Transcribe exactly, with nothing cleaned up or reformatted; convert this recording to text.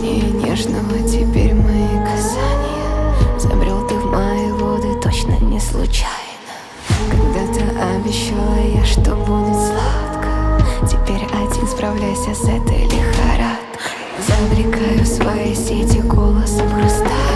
Желание нежного, теперь мои касания. Забрел ты в мои воды, точно не случайно. Когда-то обещала я, что будет сладко. Теперь один, справляйся с этой лихорадкой. Забрекаю свои сети голосом хруста.